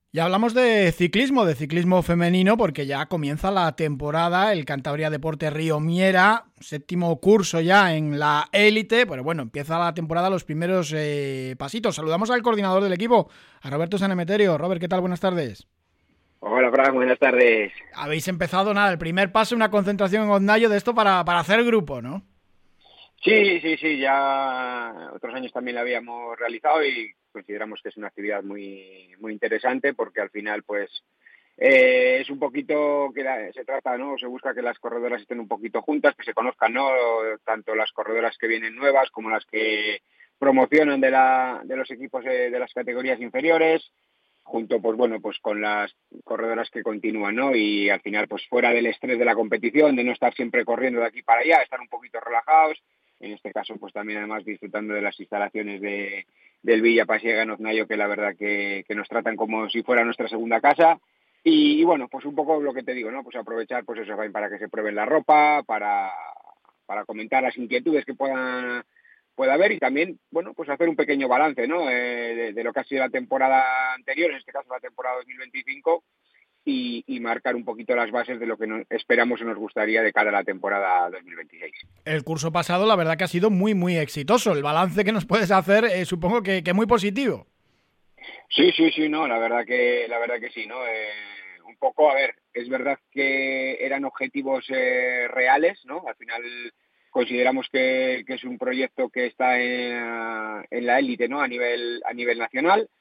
Y hablamos de ciclismo femenino, porque ya comienza la temporada, el Cantabria Deporte Río Miera, séptimo curso ya en la élite, pero bueno, empieza la temporada, los primeros pasitos. Saludamos al coordinador del equipo, a Roberto Sanemeterio. Robert, ¿qué tal? Buenas tardes. Hola, Fran, buenas tardes. Habéis empezado, nada, el primer paso, una concentración en Ondayo de esto para hacer grupo, ¿no? Sí, ya otros años también la habíamos realizado y consideramos que es una actividad muy interesante porque al final, pues, es un poquito que se trata, ¿no? Se busca que las corredoras estén un poquito juntas, que se conozcan, ¿no? Tanto las corredoras que vienen nuevas como las que promocionan de los equipos de las categorías inferiores, junto pues bueno pues con las corredoras que continúan, ¿no? Y al final pues fuera del estrés de la competición, de no estar siempre corriendo de aquí para allá, estar un poquito relajados, en este caso pues también además disfrutando de las instalaciones del Villa Pasiega en Oznayo, que la verdad que nos tratan como si fuera nuestra segunda casa. Y bueno, pues un poco lo que te digo, ¿no? Pues aprovechar pues eso para que se prueben la ropa, para comentar las inquietudes que pueda haber y también, bueno, pues hacer un pequeño balance, ¿no? De lo que ha sido la temporada anterior, en este caso la temporada 2025, y marcar un poquito las bases de lo que esperamos y nos gustaría de cara a la temporada 2026. El curso pasado, la verdad que ha sido muy exitoso. El balance que nos puedes hacer, supongo que muy positivo. Sí, no, la verdad que sí, ¿no? Un poco, a ver, es verdad que eran objetivos reales, ¿no? Al final consideramos que es un proyecto que está en la élite, ¿no? A nivel nacional.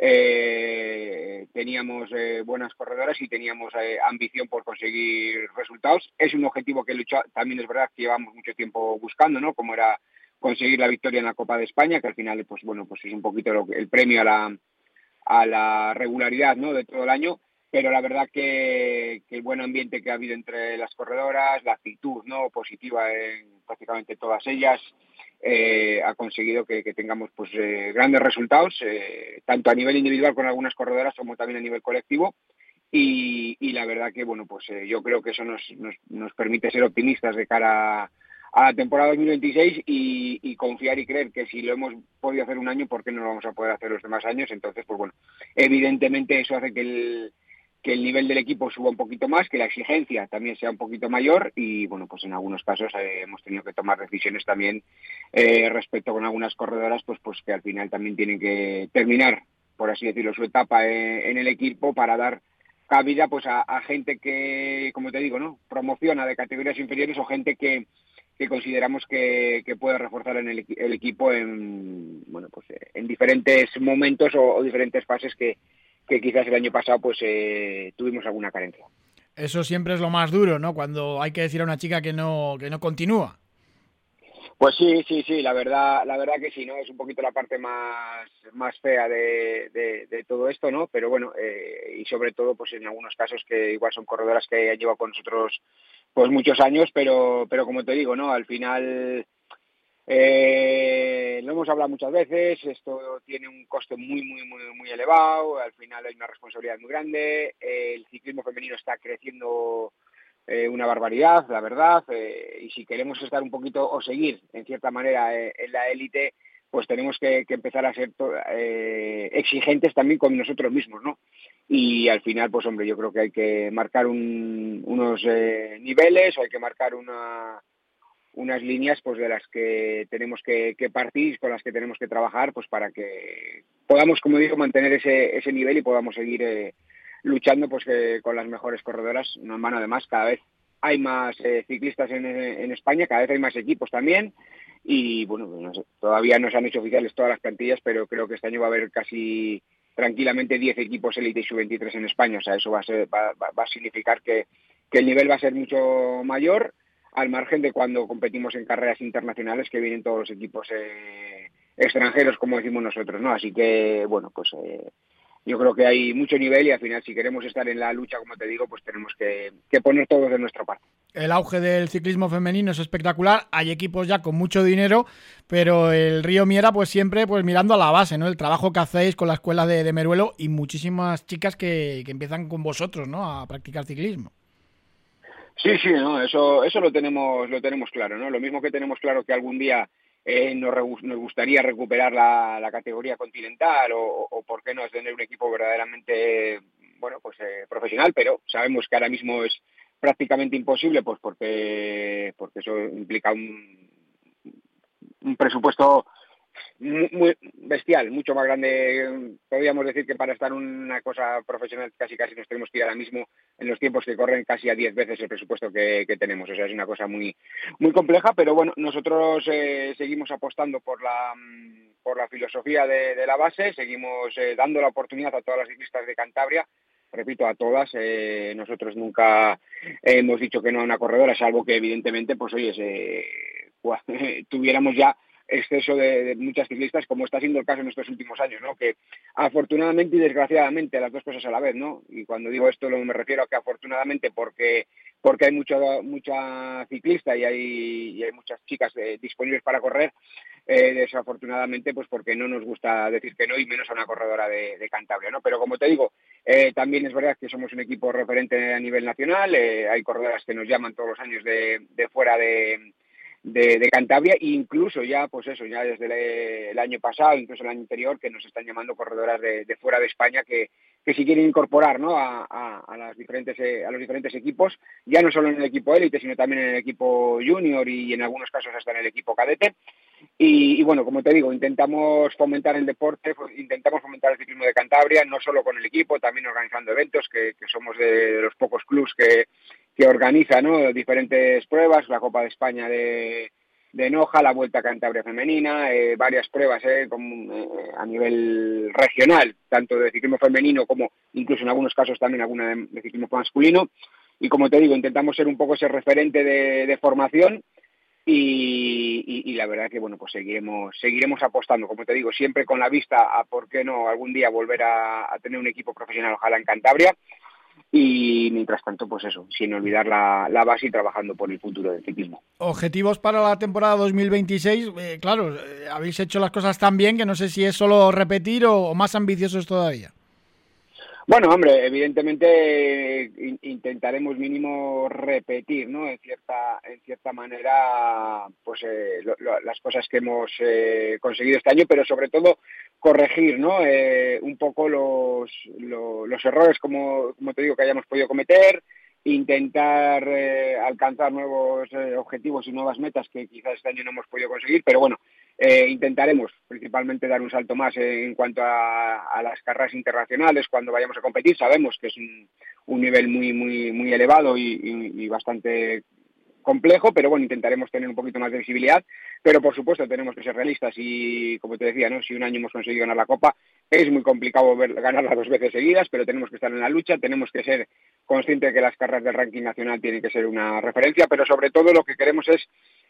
Teníamos buenas corredoras y teníamos ambición por conseguir resultados. Es un objetivo que también es verdad que llevamos mucho tiempo buscando, ¿no? Como era conseguir la victoria en la Copa de España, que al final, pues bueno, pues es un poquito el premio a la regularidad, ¿no? De todo el año, pero la verdad que el buen ambiente que ha habido entre las corredoras, la actitud, ¿no? Positiva en prácticamente todas ellas, ha conseguido que tengamos pues grandes resultados, tanto a nivel individual con algunas corredoras como también a nivel colectivo. Y la verdad que bueno, pues yo creo que eso nos permite ser optimistas de cara a la temporada 2026 y confiar y creer que si lo hemos podido hacer un año, ¿por qué no lo vamos a poder hacer los demás años? Entonces, pues bueno, evidentemente eso hace que el nivel del equipo suba un poquito más, que la exigencia también sea un poquito mayor y bueno, pues en algunos casos hemos tenido que tomar decisiones también respecto con algunas corredoras, pues que al final también tienen que terminar, por así decirlo, su etapa en el equipo para dar cabida pues a gente que, como te digo, ¿no? Promociona de categorías inferiores o gente que consideramos que puede reforzar el equipo en, bueno, pues, en diferentes momentos o diferentes fases que quizás el año pasado pues tuvimos alguna carencia. Eso siempre es lo más duro, ¿no? Cuando hay que decir a una chica que no continúa. Pues sí, la verdad que sí, ¿no? Es un poquito la parte más fea de todo esto, ¿no? Pero bueno, y sobre todo, pues en algunos casos que igual son corredoras que han llevado con nosotros pues muchos años, pero como te digo, ¿no? Al final, lo hemos hablado muchas veces, esto tiene un coste muy elevado, al final hay una responsabilidad muy grande, el ciclismo femenino está creciendo una barbaridad, la verdad, y si queremos estar un poquito o seguir, en cierta manera, en la élite, pues tenemos que empezar a ser exigentes también con nosotros mismos, ¿no? Y al final, pues hombre, yo creo que hay que marcar unos niveles o hay que marcar unas líneas pues de las que tenemos que partir y con las que tenemos que trabajar pues para que podamos, como digo, mantener ese nivel y podamos seguir luchando pues con las mejores corredoras. No en vano, además, cada vez hay más ciclistas en España, cada vez hay más equipos también y bueno, pues no sé, todavía no se han hecho oficiales todas las plantillas, pero creo que este año va a haber casi tranquilamente 10 equipos élite y sub-23 en España. O sea, eso va a significar que el nivel va a ser mucho mayor, al margen de cuando competimos en carreras internacionales que vienen todos los equipos extranjeros, como decimos nosotros, ¿no? Así que, bueno, pues yo creo que hay mucho nivel y al final si queremos estar en la lucha, como te digo, pues tenemos que poner todos de nuestra parte. El auge del ciclismo femenino es espectacular. Hay equipos ya con mucho dinero, pero el Río Miera, pues siempre pues mirando a la base, ¿no? El trabajo que hacéis con la escuela de Meruelo y muchísimas chicas que empiezan con vosotros, ¿no? A practicar ciclismo. Sí, no, eso lo tenemos claro, ¿no? Lo mismo que tenemos claro que algún día nos gustaría recuperar la categoría continental o por qué no tener un equipo verdaderamente profesional, pero sabemos que ahora mismo es prácticamente imposible, pues porque eso implica un presupuesto muy bestial, mucho más grande. Podríamos decir que para estar en una cosa profesional casi nos tenemos que ir ahora mismo, en los tiempos que corren, casi a 10 veces el presupuesto que tenemos. O sea, es una cosa muy compleja, pero bueno, nosotros seguimos apostando por la filosofía de la base, seguimos dando la oportunidad a todas las ciclistas de Cantabria, repito, a todas. Nosotros nunca hemos dicho que no a una corredora, salvo que evidentemente, pues oye, tuviéramos ya exceso de muchas ciclistas, como está siendo el caso en estos últimos años, ¿no? Que afortunadamente y desgraciadamente, las dos cosas a la vez, ¿no? Y cuando digo esto me refiero a que afortunadamente porque hay mucha ciclista y hay muchas chicas disponibles para correr, desafortunadamente pues porque no nos gusta decir que no, y menos a una corredora de Cantabria, ¿no? Pero como te digo, también es verdad que somos un equipo referente a nivel nacional, hay corredoras que nos llaman todos los años de fuera de Cantabria, e incluso ya desde el año pasado, incluso el año anterior, que nos están llamando corredoras de fuera de España que si quieren incorporar, ¿no? a los diferentes equipos, ya no solo en el equipo élite, sino también en el equipo junior y en algunos casos hasta en el equipo cadete. Y bueno, como te digo, intentamos fomentar el deporte, intentamos fomentar el ciclismo de Cantabria, no solo con el equipo, también organizando eventos, que somos de los pocos clubs que organiza, ¿no? Diferentes pruebas, la Copa de España de Noja, la Vuelta a Cantabria femenina, varias pruebas a nivel regional, tanto de ciclismo femenino como incluso en algunos casos también alguna de ciclismo masculino. Y como te digo, intentamos ser un poco ese referente de formación. Y la verdad que bueno, pues seguiremos apostando, como te digo, siempre con la vista a por qué no algún día volver a tener un equipo profesional, ojalá en Cantabria. Y mientras tanto, pues eso, sin olvidar la base y trabajando por el futuro del ciclismo. Objetivos para la temporada 2026, claro, habéis hecho las cosas tan bien que no sé si es solo repetir o más ambiciosos todavía. Bueno, hombre, evidentemente intentaremos mínimo repetir, ¿no? En cierta manera, pues las cosas que hemos conseguido este año, pero sobre todo corregir, ¿no? Un poco los errores, como te digo, que hayamos podido cometer, intentar alcanzar nuevos objetivos y nuevas metas que quizás este año no hemos podido conseguir, pero bueno, intentaremos principalmente dar un salto más en cuanto a las carreras internacionales cuando vayamos a competir. Sabemos que es un nivel muy elevado y bastante complejo, pero bueno, intentaremos tener un poquito más de visibilidad, pero por supuesto tenemos que ser realistas y, como te decía, ¿no? Si un año hemos conseguido ganar la Copa, es muy complicado ganarla 2 veces seguidas, pero tenemos que estar en la lucha, tenemos que ser conscientes de que las carreras del ranking nacional tienen que ser una referencia, pero sobre todo lo que queremos es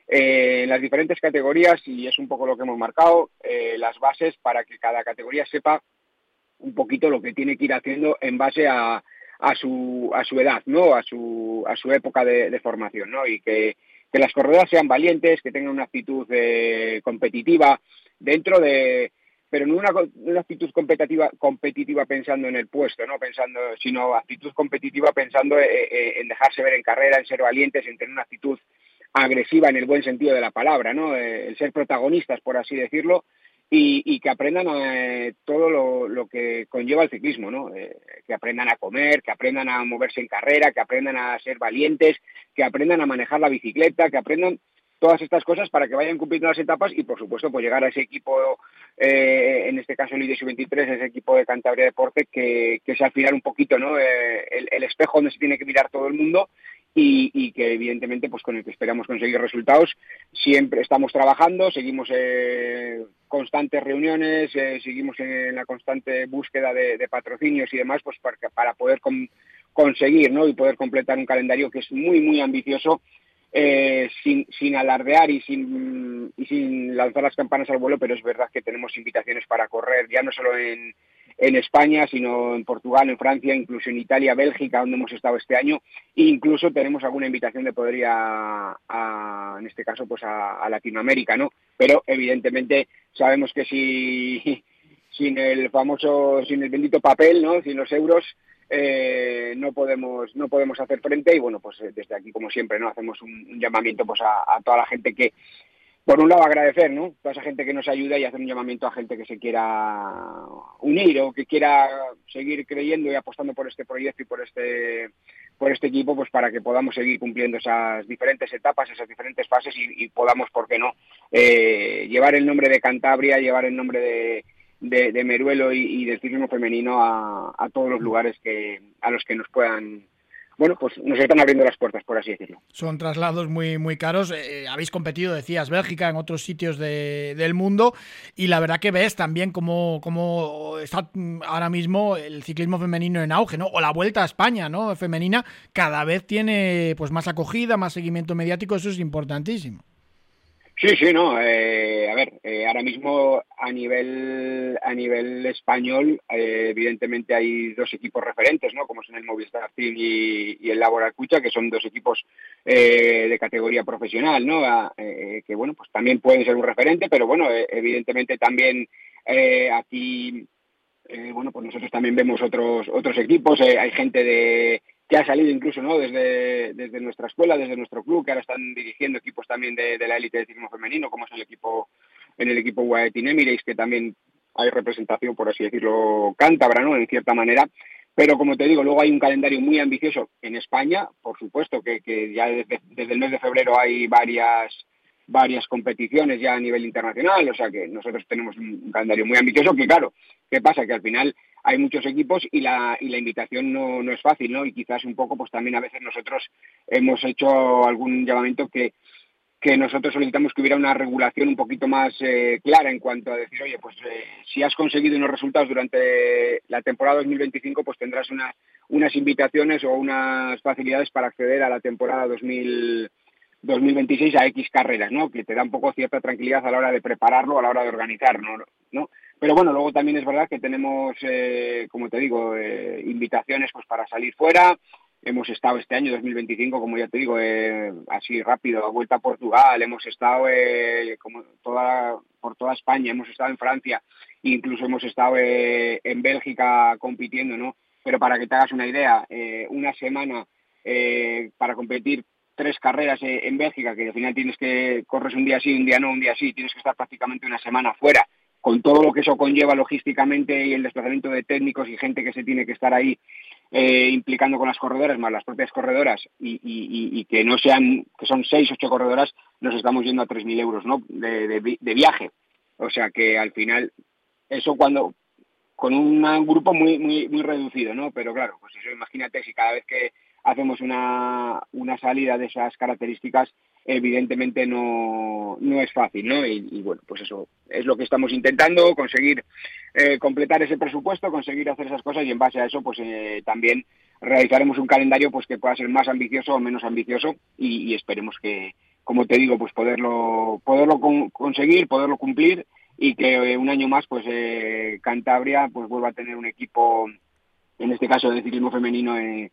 en las diferentes categorías, y es un poco lo que hemos marcado, las bases para que cada categoría sepa un poquito lo que tiene que ir haciendo en base a su edad, ¿no? A su época de formación, ¿no? Y que las corredoras sean valientes, que tengan una actitud competitiva dentro de, pero no una actitud competitiva pensando en el puesto, no sino actitud competitiva pensando en dejarse ver en carrera, en ser valientes, en tener una actitud agresiva en el buen sentido de la palabra, ¿no? El ser protagonistas, por así decirlo, y que aprendan todo lo que conlleva el ciclismo, ¿no? Que aprendan a comer, que aprendan a moverse en carrera, que aprendan a ser valientes, que aprendan a manejar la bicicleta, que aprendan todas estas cosas para que vayan cumpliendo las etapas y, por supuesto, pues llegar a ese equipo, en este caso el ID23, ese equipo de Cantabria Deporte, que es al final un poquito, ¿no? El espejo donde se tiene que mirar todo el mundo y que evidentemente pues con el que esperamos conseguir resultados. Siempre estamos trabajando, seguimos constantes reuniones, seguimos en la constante búsqueda de patrocinios y demás, pues para poder conseguir, ¿no? Y poder completar un calendario que es muy ambicioso, sin alardear y sin lanzar las campanas al vuelo, pero es verdad que tenemos invitaciones para correr ya no solo en España, sino en Portugal, en Francia, incluso en Italia, Bélgica, donde hemos estado este año, e incluso tenemos alguna invitación de poder ir en este caso, pues a Latinoamérica, ¿no? Pero evidentemente sabemos que sin el bendito papel, ¿no? Sin los euros, no podemos hacer frente. Y bueno, pues desde aquí, como siempre, no hacemos un llamamiento pues a toda la gente que por un lado agradecer, ¿no?, toda esa gente que nos ayuda y hacer un llamamiento a gente que se quiera unir o que quiera seguir creyendo y apostando por este proyecto y por este equipo, pues para que podamos seguir cumpliendo esas diferentes etapas, esas diferentes fases y podamos, ¿por qué no?, llevar el nombre de Cantabria, llevar el nombre de Meruelo y del ciclismo femenino a todos los lugares a los que nos puedan, bueno, pues nos están abriendo las puertas, por así decirlo. Son traslados muy, muy caros. Habéis competido, decías, Bélgica, en otros sitios del mundo, y la verdad que ves también cómo está ahora mismo el ciclismo femenino en auge, ¿no? O la Vuelta a España, ¿no?, femenina, cada vez tiene pues más acogida, más seguimiento mediático. Eso es importantísimo. Sí, no. A ver, ahora mismo a nivel español, evidentemente hay dos equipos referentes, ¿no?, como son el Movistar Team y el Laboral Cucha, que son dos equipos de categoría profesional, ¿no?, que bueno, pues también pueden ser un referente, pero bueno, evidentemente también aquí, bueno, pues nosotros también vemos otros equipos. Hay gente que ha salido incluso, ¿no?, desde nuestra escuela, desde nuestro club, que ahora están dirigiendo equipos también de la élite del ciclismo femenino, como es en el equipo UAE Team Emirates, que también hay representación, por así decirlo, cántabra, ¿no?, en cierta manera. Pero como te digo, luego hay un calendario muy ambicioso en España, por supuesto que ya desde el mes de febrero hay varias competiciones ya a nivel internacional, o sea que nosotros tenemos un calendario muy ambicioso, que claro, ¿qué pasa? Que al final hay muchos equipos y la invitación no es fácil, ¿no? Y quizás un poco, pues también a veces nosotros hemos hecho algún llamamiento que nosotros solicitamos que hubiera una regulación un poquito más clara en cuanto a decir, oye, pues si has conseguido unos resultados durante la temporada 2025, pues tendrás unas invitaciones o unas facilidades para acceder a la temporada 2026 a X carreras, ¿no?, que te da un poco cierta tranquilidad a la hora de prepararlo, a la hora de organizarlo, ¿no? Pero bueno, luego también es verdad que tenemos, como te digo, invitaciones pues para salir fuera. Hemos estado este año 2025, como ya te digo, así rápido, a Vuelta a Portugal. Hemos estado por toda España, hemos estado en Francia, incluso hemos estado en Bélgica compitiendo, ¿no? Pero para que te hagas una idea, una semana para competir 3 carreras en Bélgica, que al final corres un día sí, un día no, un día sí, tienes que estar prácticamente una semana fuera, con todo lo que eso conlleva logísticamente y el desplazamiento de técnicos y gente que se tiene que estar ahí implicando con las corredoras, más las propias corredoras, y que no sean, que son 6, 8 corredoras, nos estamos yendo a 3.000 euros, ¿no?, de viaje. O sea que al final, eso con un grupo muy, muy, muy reducido, ¿no? Pero claro, pues eso, imagínate si cada vez que hacemos una salida de esas características, evidentemente no es fácil, ¿no? Y bueno, pues eso es lo que estamos intentando, conseguir completar ese presupuesto, conseguir hacer esas cosas, y en base a eso pues también realizaremos un calendario pues que pueda ser más ambicioso o menos ambicioso, y esperemos que, como te digo, pues poderlo conseguir, poderlo cumplir, y que un año más pues Cantabria pues vuelva a tener un equipo, en este caso de ciclismo femenino,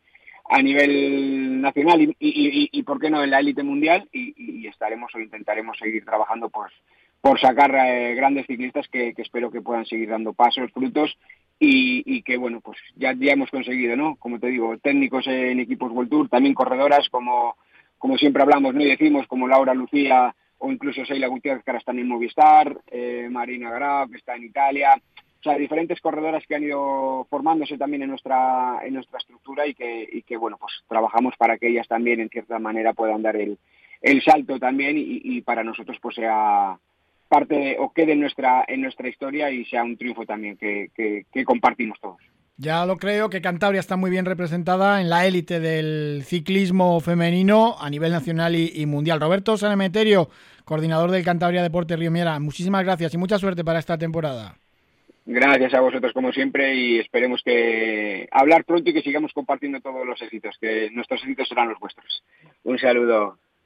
a nivel nacional y por qué no en la élite mundial, y estaremos o intentaremos seguir trabajando por sacar grandes ciclistas que espero que puedan seguir dando pasos, frutos, y que bueno, pues ya hemos conseguido, ¿no?, como te digo, técnicos en equipos World Tour, también corredoras como siempre hablamos, ¿no?, y decimos, como Laura Lucía o incluso Sheila Gutiérrez, que ahora están en Movistar, Marina Grau, que está en Italia. O sea, diferentes corredoras que han ido formándose también en nuestra estructura, y que bueno, pues trabajamos para que ellas también en cierta manera puedan dar el salto también, y para nosotros pues sea parte o quede en nuestra historia y sea un triunfo también que compartimos todos. Ya lo creo, que Cantabria está muy bien representada en la élite del ciclismo femenino a nivel nacional y mundial. Roberto Sanemeterio, coordinador del Cantabria Deportes Río Miera, muchísimas gracias y mucha suerte para esta temporada. Gracias a vosotros como siempre, y esperemos que hablar pronto y que sigamos compartiendo todos los éxitos, que nuestros éxitos serán los vuestros. Un saludo.